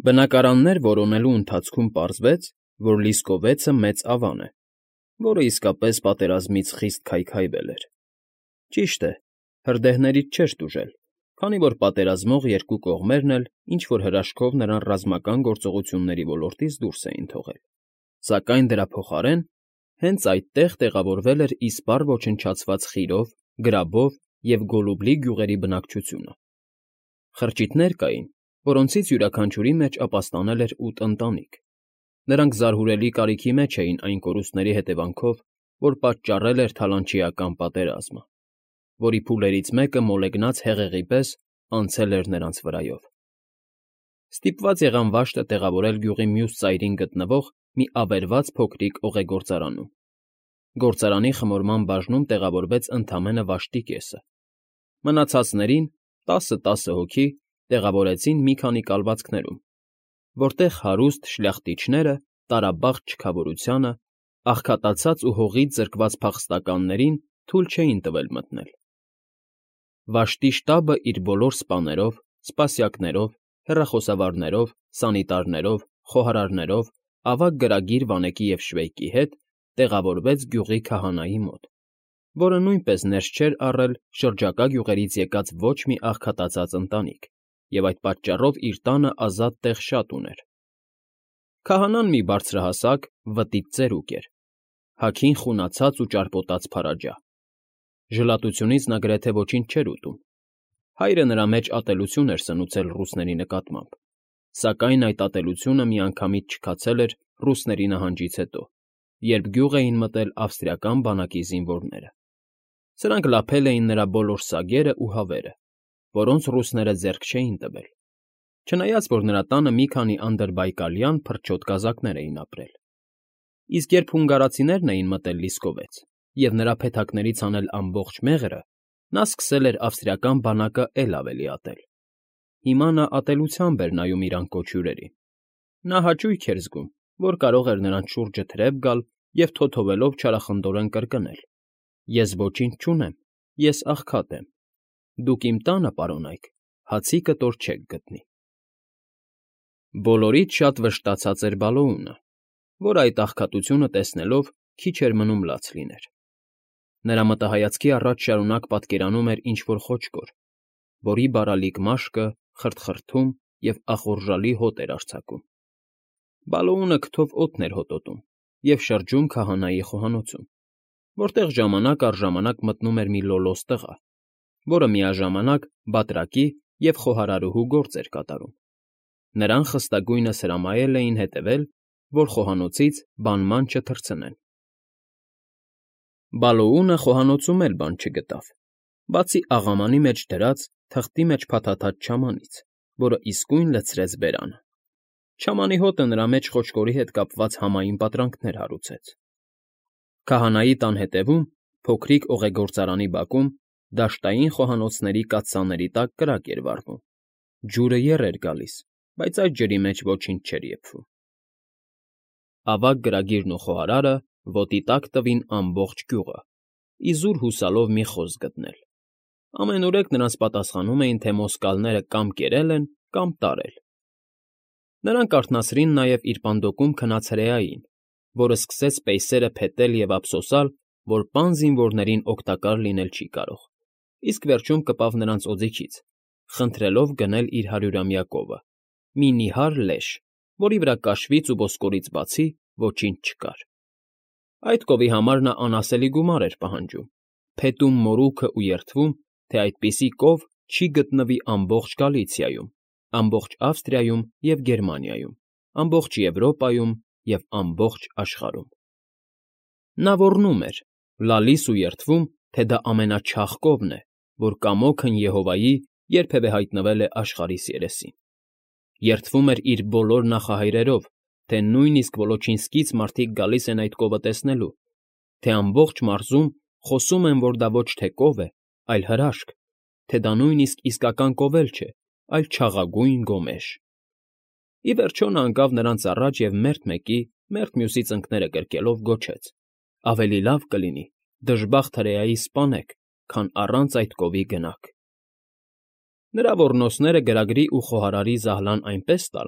Բնակարաններ որոնելու ընթացքում պարզվեց, որ Լիսկովեցը մեծ ավան է, որը իսկապես պատերազմից խիստ քայքայվել էր։ Ճիշտ է, հրդեհներից չէր տուժել, քանի որ պատերազմող երկու կողմերն էլ ինչ֊որ հրաշքով նրան ռազմական գործողությունների ոլորտից դուրս էին թողել, սակայն դրա փոխարեն հենց այդտեղ տեղավորվել էր իսպառ ոչնչացված Խիրով, Գրաբով և Գոլուբլի գյուղերի բնակչությունը։ Խրճիթներ կային, որոնցից յուրաքանչյուրի մեջ ապաստանել էր 8 ընտանիք։ Նրանք զարհուրելի կարիքի մեջ էին այն կորուստների հետևանքով, որ պատճառել էր Թալանչիական պատերազմը, որի փուլերից մեկը մոլեգնած հեղեղի պես անցել էր նրանց վրայով։ Ստիպված եղան Վաշտը տեղավորել գյուղի մյուս ծայրին գտնվող մի ավերված փոքրիկ օղեգործարանում։ Գործարանի խմորման բաժնում տեղավորվեց ընդամենը Վաշտի կեսը։ Մնացածներին, 10-10 հոգի, տեղավորեցին մի քանի կալվածքներում, որտեղ հարուստ շլյախտիչները տարաբաղտ չքավորությանը, աղքատացած ու հողից զրկված փախստականներին թույլ չէին տվել մտնել։ Վաշտի շտաբը իր բոլոր սպաներով, սպասյակներով, հեռախոսավարներով, սանիտարներով, խոհարարներով, ավագ գրագիր Վանեկի և Շվեյկի հետ տեղավորվեց գյուղի քահանայի մոտ, որը նույնպես ներս չէր առել շրջակա գյուղերից եկած ոչ մի աղքատացած ընտանիք և այդ պատճառով իր տանը ազատ տեղ շատ ուներ։ Քահանան մի բարձրահասակ, վտիտ ծերուկ էր, հագին խունացած ու ճարպոտած փարաջա։ Ժլատությունից նա գրեթե ոչինչ չէր ուտում։ Հայրը նրա մեջ ատելություն էր սնուցել ռուսների նկատմամբ, սակայն այդ ատելությունը միանգամից չքացել էր ռուսների նահանջից հետո, երբ գյուղ էին մտել ավստրիական բանակի զինվորները։ Սրանք լափել էին նրա բոլոր սագերն ու հավերը, որոնց ռուսները ձեռք չէին տվել, չնայած որ նրա տանը մի քանի անդրբայկալյան փրչոտ կազակներ էին ապրել։ Իսկ երբ հունգարացիներն էին մտել Լիսկովեց և նրա փեթակներից անել ամբողջ մեղրը, նա սկսել էր ավստրիական բանակը էլ ավելի ատել։ Հիմա նա ատելությամբ էր նայում իր անկոչ հյուրերին։ Նա հաճույք էր զգում, որ կարող էր նրանց շուրջը թրև գալ և թոթովելով չարախնդորեն կրկնել. «Ես ոչինչ չունեմ, ես աղքատ եմ։ Դուք իմ տանը, պարոնայք, հացի կտոր չեք գտնի»։ Բոլորից շատ վշտացած էր Բալոունը, որ այդ աղքատությունը տեսնելով քիչ էր մնում լաց լիներ։ Նրա մտահայացքի առաջ շարունակ պատկերանում էր ինչ֊որ խոճկոր, որի բարալիկ մաշկը խրթխրթում և ախորժալի հոտ էր արձակում։ Բալոունը քթով օդն էր հոտոտում և շրջում քահանայի խոհանոցում, որտեղ ժամանակ առ ժամանակ մտնում էր մի լոլոս տղա, որը միաժամանակ բատրակի և խոհարարուհու գործ էր կատարում։ Նրան խստագույնս հրամայել էին հետևել, որ խոհանոցից բանման չթռցնեն։ Բալոունը խոհանոցում էլ բան չգտավ, բացի աղամանի մեջ դրած, թղթի մեջ փաթաթած չամանից, որը իսկույն լցրեց բերանը։ Չամանի հոտը նրա մեջ խոճկորի հետ կապված համային պատրանքներ հարուցեց։ Քահանայի տան հետևում, փոքրիկ օղեգործարանի բակում, դաշտային խոհանոցների կաթսաների տակ կրակ էր վառվում։ Ջուրը եռ էր գալիս, բայց այդ ջրի մեջ ոչինչ չէր եփվում։ Ավագ գրագիրն ու խոհարարը ոտի տակ տվին ամբողջ գյուղը, իզուր հուսալով մի խոսք գտնել։ Ամենուրեք նրանց պատասխանում էին, թե մոսկալները կամ կերել են, կամ տարել։ Նրանք արթնացրին նաև իր պանդոկում քնած հրեային, որը սկսեց պեյսերը փետել և ափսոսալ, որ պան զինվորներին օգտակար լինել չի կարող, իսկ վերջում կպավ նրանց օձիքից, խնդրելով գնել իր 100-ամյա կովը՝ մի նիհար լեշ, որի վրա կաշվից ու ոսկորից բացի ոչինչ չկար։ Այդ կովի համար նա անասելի գումար էր պահանջում, փետում մորուքը ու երդվում, թե այդպիսի կով չի գտնվի ամբողջ Գալիցիայում, ամբողջ Ավստրիայում և Գերմանիայում, ամբողջ Եվրոպայում և ամբողջ աշխարհում։ Նա ոռնում էր, լալիս ու երդվում, թե դա ամենաչախ կովն է, որ կամոքն Եհովայի երբևէ հայտնվել է աշխարհիս երեսին։ Երդվում էր իր բոլոր նախահայրերով, թե նույնիսկ Վոլոչինսկից մարդիկ գալիս են այդ կովը տեսնելու, թե ամբողջ մարզում խոսում են, որ դա ոչ թե կով է, այլ հրաշք, թե դա նույնիսկ իսկական կով էլ չէ, այլ չաղագույն գոմեշ։ Ի վերջո նա ընկավ նրանց առաջ և մերթ մեկի, մերթ մյուսի ծնկները գրկելով գոչեց. «Ավելի լավ կլինի դժբախտ հրեայի սպանեք, քան առանց այդ կովի գնաք»։ Նրա ոռնոցները գրագրի ու խոհարարի զահլան այնպես տարան,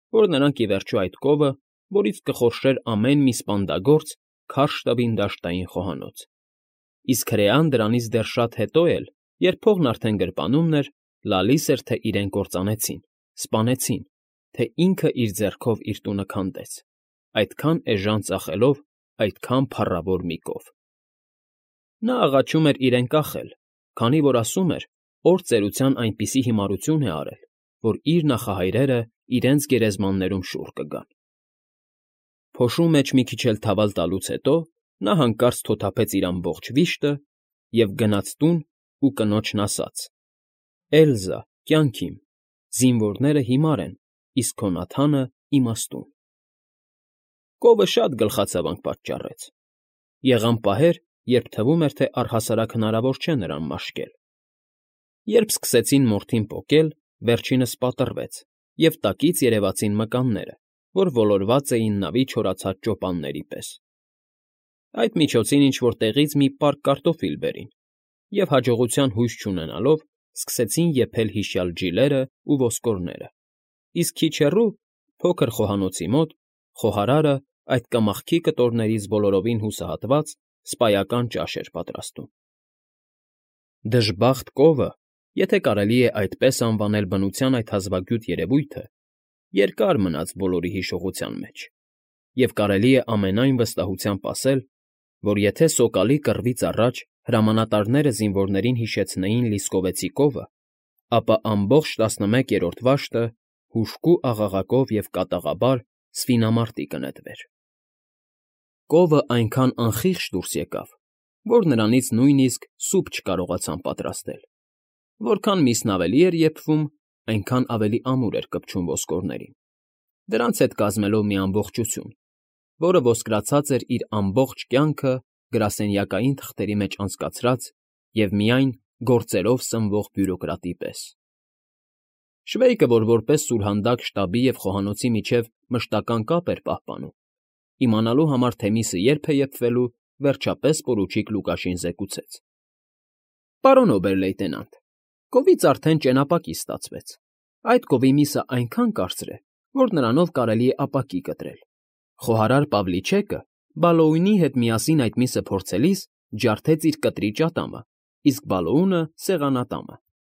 որ նրանք ի վերջո այդ կովը, որից կխորշեր ամեն մի սպանդագործ, քարշ տվին դաշտային խոհանոց։ Իսկ հրեան դրանից դեռ շատ հետո էլ, երբ փողն արդեն գրպանումն էր, լալիս էր, թե իրեն կործանեցին, սպանեցին, թե ինքը իր ձեռքով իր տունը քանդեց, այդքան էժան ծախելով, այդքան փառավոր մի կով։ Նա աղաչում էր իրեն կախել, քանի որ ասում էր, օր ծերության այնպիսի հիմարություն է արել, որ իր նախահայրերը իրենց գերեզմաններում շուռ կգան։ Փոշու մեջ մի քիչ էլ թավալ տալուց հետո նա հանկարծ թոթափեց իր ամբողջ վիշտը և գնաց տուն ու կնոջն ասաց. «Էլզա, կյանք իմ, զինվորները հիմար են, իսկ քո Նաթանը իմաստուն»։ Կովը շատ գլխացավանք պատճառեց։ Եղան պահեր, երբ թվում էր, թե առհասարակ հնարավոր չէ նրան մաշկել։ Երբ սկսեցին մորթին պոկել, վերջինս պատռվեց, և տակից երևացին մկանները, որ ոլորված էին նավի չորացած ճոպանների պես։ Այդ միջոցին ինչ֊որ տեղից մի պարկ կարտոֆիլ բերին, և հաջողության հույս չունենալով, սկսեցին եփել հիշյալ ջիլերն ու ոսկորները, իսկ քիչ հեռու, փոքր խոհանոցի մոտ, խոհարարը այդ կմախքի կտորներից բոլորովին հուսահատված սպայական ճաշ էր պատրաստում։ Դժբախտ կովը, եթե կարելի է այդպես անվանել բնության այդ հազվագյուտ երևույթը, երկար մնաց բոլորի հիշողության մեջ, և կարելի է ամենայն վստահությամբ ասել, որ եթե սոկալի կռվից առաջ հրամանատարները զինվորներին հիշեցնեին Լիսկովեցի կովը, ապա ամբողջ 11-րդ վաշտը հուժկու աղաղակով և կատաղաբար սվինամարտի կնետվեր։ Կովը այնքան անխիղճ դուրս եկավ, որ նրանից նույնիսկ սուպ չկարողացան պատրաստել։ Որքան միսն ավելի էր եփվում, այնքան ավելի ամուր էր կպչում ոսկորներին, դրանց հետ կազմելով մի ամբողջություն, որը ոսկրացած էր իր ամբողջ կյանքը գրասենյակային թղթերի մեջ անցկացրած և միայն գործերով սնվող բյուրոկրատի պես։ Շվեյկը, որ որպես սուրհանդակ շտաբի և խոհանոցի միջև մշտական կապ էր պահպանում, իմանալու համար, թե միսը երբ է եփվելու, վերջապես պորուչիկ Լուկաշին զեկուցեց. «Պարոն օբեր֊լեյտենանտ, կովից արդեն ճենապակի ստացվեց։ Այդ կովի միսը այնքան կարծր է, որ նրանով կարելի է ապակի կտրել։ Խոհարար Պավլիչեկը Բալոունի հետ միասին այդ միսը փորձելիս ջարդեց իր կտրիչ ատամը, իսկ Բալոունը՝ սեղանատամը»։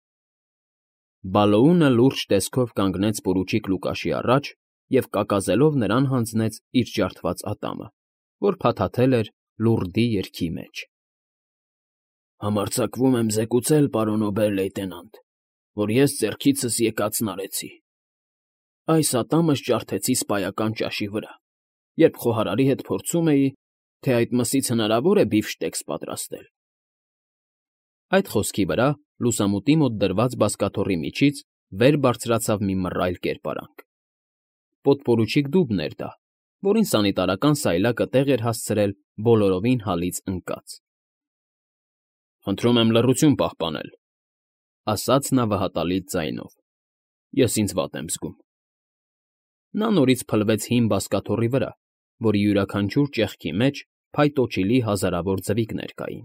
Բալոունը լուրջ տեսքով կանգնեց պորուչիկ Լուկաշի առաջ և կակազելով նրան հանձնեց իր ջարդված ատամը, որ փաթաթել էր լուռդի երգի մեջ։ «Համարձակվում եմ զեկուցել, պարոն օբեր֊լեյտենանտ, որ ես ձեռքիցս եկածն արեցի։ Այս ատամս ջարդեցի սպայական ճաշի վրա, երբ խոհարարի հետ փորձում էի, թե այդ մսից հնարավոր է բիֆշտեքս պատրաստել»։ Այդ խոսքի վրա լուսամուտի մոտ դրված բազկաթոռի միջից վեր բարձրացավ մի մռայլ կերպարանք։ Պոդպորուչիկ դուբն էր դա, որին սանիտարական սայլակը տեղ էր հասցրել բոլորովին հալից ընկած։ «Խնդրում եմ լռություն պահպանել», ֊ ասաց նա վհատալի ձայնով։ «Ես ինձ վատ եմ զգում»։ Նա նորից փլվեց հին բազկաթոռի վրա, որի յուրաքանչյուր ճեղքի մեջ փայտոջիլի հազարավոր ձվիկներ կային։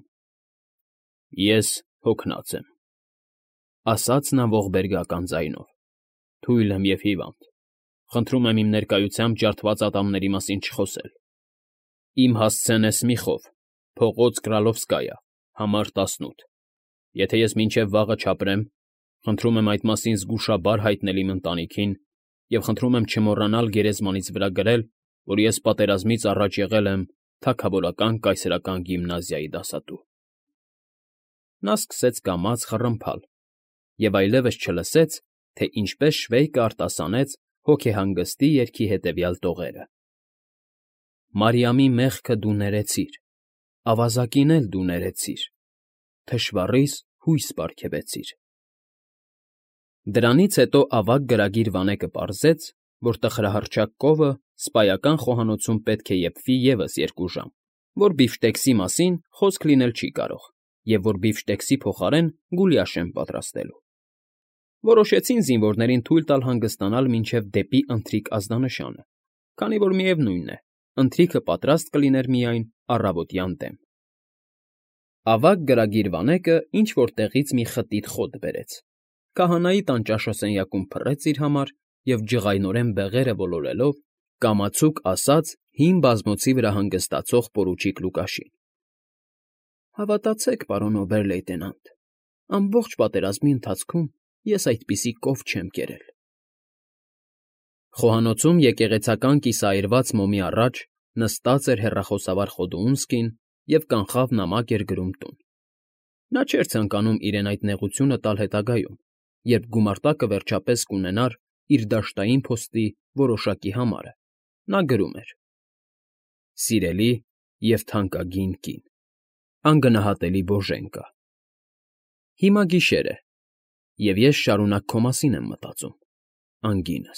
«Ես հոգնած եմ», ֊ ասաց նա ողբերգական ձայնով։ «Թույլ եմ և հիվանդ։ Խնդրում եմ իմ ներկայությամբ ջարդված ատամների մասին չխոսել։ Իմ հասցեն է Սմիխով, փողոց Կրալովսկայա, համար 18։ Եթե ես մինչև վաղը չապրեմ, խնդրում եմ այդ մասին զգուշաբար հայտնել իմ ընտանիքին և խնդրում եմ չմոռանալ գերեզմանից վրա գրել, որ ես պատերազմից առաջ եղել եմ թագավորական կայսերական գիմնազիայի դասատու»։ Նա սկսեց կամաց խռմփալ և այլևս չլսեց, թե ինչպես Շվեյկը արտասանեց հոգեհանգստի երգի հետևյալ տողերը. «Մարիամի մեղքը դու ներեցիր, ավազակին էլ դու ներեցիր, թշվառիս հույս պարգևեցիր»։ Դրանից հետո ավագ գրագիր Վանեկը պարզեց, որ տխրահռչակ կովը սպայական խոհանոցում պետք է եփվի ևս 2 ժամ, որ բիֆշտեքսի մասին խոսք լինել չի կարող, և որ բիֆշտեքսի փոխարեն գուլյաշ են պատրաստելու։ Որոշեցին զինվորներին թույլ տալ հանգստանալ մինչև դեպի ընթրիք ազդանշանը, քանի որ միևնույն է, ընթրիքը պատրաստ կլիներ միայն առավոտյան դեմ։ Ավագ գրագիր Վանեկը ինչ֊որ տեղից մի խտիտ խոտ բերեց, քահանայի տան ճաշասենյակում փռեց իր համար և ջղայնորեն բեղերը ոլորելով, կամացուկ ասաց հին բազմոցի վրա հանգստացող պորուչիկ Լուկաշին. Հավատացեք, պարոն օբեր֊լեյտենանտ, ամբողջ պատերազմի ընթացքում ես այդպիսի կով չեմ կերել։ Խոհանոցում եկեղեցական կիսաայրված մոմի առաջ նստած էր հեռախոսավար Խոդոունսկին և կանխավ նամակ էր գրում տուն։ Նա չէր ցանկանում իրեն այդ նեղությունը տալ հետագայում, երբ գումարտակը վերջապես կունենար իր դաշտային փոստի որոշակի համարը։ Նա գրում էր. Սիրելի և թանկագին կին, անգնահատելի Բոժենկա, հիմա գիշեր է, և ես շարունակ քո մասին եմ մտածում, անգինս,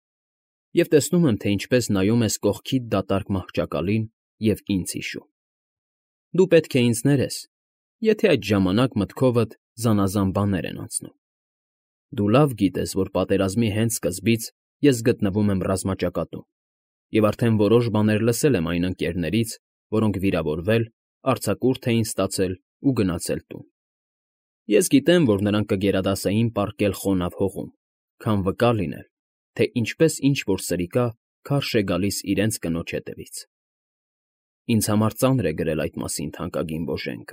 և տեսնում եմ, թե ինչպես նայում ես կողքիդ դատարկ մահճակալին և ինձ հիշում։ Դու պետք է ինձ ներես, եթե այդ ժամանակ մտքովդ զանազան բաներ են անցնում։ Դու լավ գիտես, որ պատերազմի հենց սկզբից ես գտնվում եմ ռազմաճակատում և արդեն որոշ բաներ լսել եմ այն ընկերներից, որոնք վիրավորվել, արձակուրդ էին ստացել ու գնացել տուն։ Ես գիտեմ, որ նրանք կգերադասեին պառկել խոնավ հողում, քան վկա լինել, թե ինչպես ինչ֊որ սրիկա քարշ է գալիս իրենց կնոջ հետևից։ Ինձ համար ծանր է գրել այդ մասին, թանկագին Բոժենկա։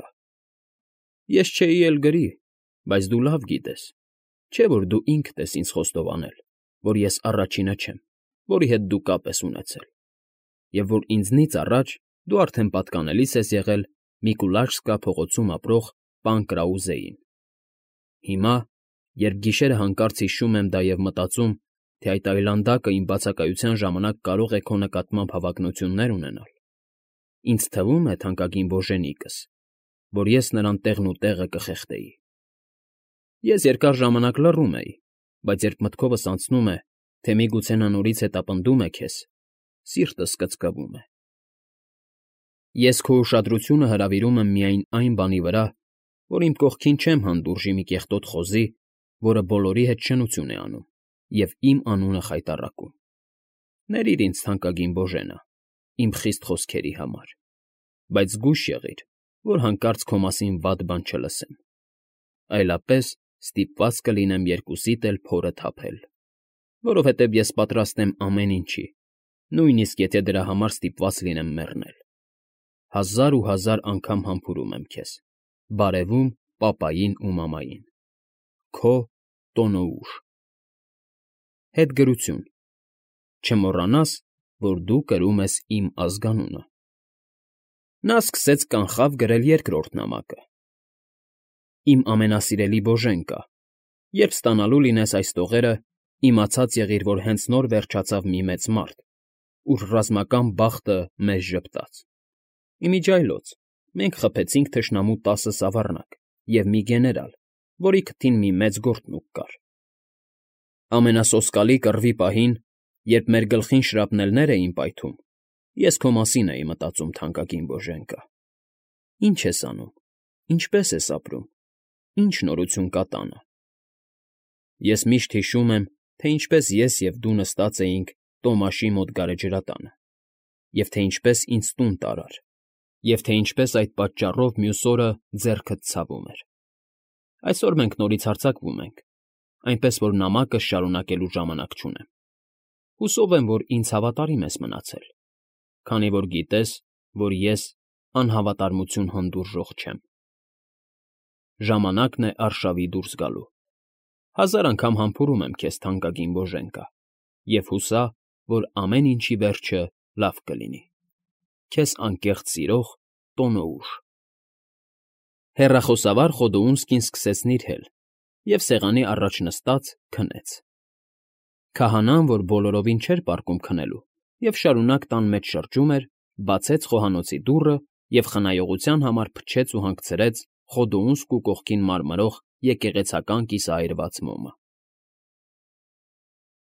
Ես չէի էլ գրի, բայց դու լավ գիտես, չէ՞ որ դու ինքդ ես ինձ խոստովանել, որ ես առաջինը չեմ, որի հետ դու կապ ես ունեցել, և որ ինձնից առաջ դու արդեն պատկանելիս ես եղել Միկուլաշկա փողոցում ապրող պան Կրաուզեին։ Հիմա, երբ գիշերը հանկարծ հիշում եմ դա և մտածում, թե այդ այլանդակը իմ բացակայության ժամանակ կարող է քո նկատմամբ հավակնություններ ունենալ, ինձ թվում է, թանկագին Բոժենիկս, որ ես նրան տեղն ու տեղը կխեղդեի։ Ես երկար ժամանակ լռում էի, բայց երբ մտքովս անցնում է, թե միգուցե նա նորից հետապնդում է քեզ, սիրտս կծկվում է։ Ես քո ուշադրությունը հրավիրում եմ միայն այն բանի վրա, որ իմ կողքին չեմ հանդուրժի մի կեղտոտ խոզի, որը բոլորի հետ շնություն է անում և իմ անունը խայտառակում։ Ներիր ինձ, թանկագին Բոժենա, իմ խիստ խոսքերի համար, բայց զգույշ եղիր, որ հանկարծ քո մասին վատ բան չլսեմ, այլապես ստիպված կլինեմ երկուսիդ էլ փորը թափել, որովհետև ես պատրաստ եմ ամեն ինչի, նույնիսկ եթե դրա համար ստիպված լինեմ մեռնել։ Հազար ու հազար անգամ համբուրում եմ քեզ, բարևում պապային ու մամային։ Քո Տոնոուշ։ Հետգրություն։ Չմոռանաս, որ դու կրում ես իմ ազգանունը։ Նա սկսեց կանխավ գրել երկրորդ նամակը. Իմ ամենասիրելի Բոժենկա, երբ ստանալու լինես այս տողերը, իմացած եղիր, որ հենց նոր վերջացավ մի մեծ մարտ, ուր ռազմական բախտը մեզ ժպտաց։ Իմիջիայլոց մենք խփեցինք թշնամու 10 սավառնակ և մի գեներալ, որի քթին մի մեծ գորտնուկ կար։ Ամենասոսկալի կռվի պահին, երբ մեր գլխին շրապնելներ էին պայթում, ես քո մասին էի մտածում, թանկագին Բոժենկա։ Ինչ ես անում, ինչպես ես ապրում, ինչ նորություն կա տանը։ Ես միշտ հիշում եմ, թե ինչպես ես և դու նստած էինք Տոմաշի մոտ գարեջրատանը, և թե ինչպես ինձ տուն տարար, և թե ինչպես այդ պատճառով մյուս օրը ձեռքդ ցավում էր։ Այսօր մենք նորից հարձակվում ենք, այնպես որ նամակս շարունակելու ժամանակ չունեմ։ Հուսով եմ, որ ինձ հավատարիմ ես մնացել, քանի որ գիտես, որ ես անհավատարմություն հանդուրժող չեմ։ Ժամանակն է արշավի դուրս գալու։ Հազար անգամ համբուրում եմ քեզ, թանկագին Բոժենկա, և հուսա, որ ամեն ինչի վերջը լավ կլինի։ Քեզ անկեղծ սիրող Տոնոուշ։ Հեռախոսավար Խոդոունսկին սկսեց նիրհել և սեղանի առաջ նստած քնեց։ Քահանան, որ բոլորովին չէր պարկում քնելու և շարունակ տան մեջ շրջում էր, բացեց խոհանոցի դուռը և խնայողության համար փչեց ու հանգցրեց Խոդոունսկու կողքին մարմրող եկեղեցական կիսաայրված մոմը։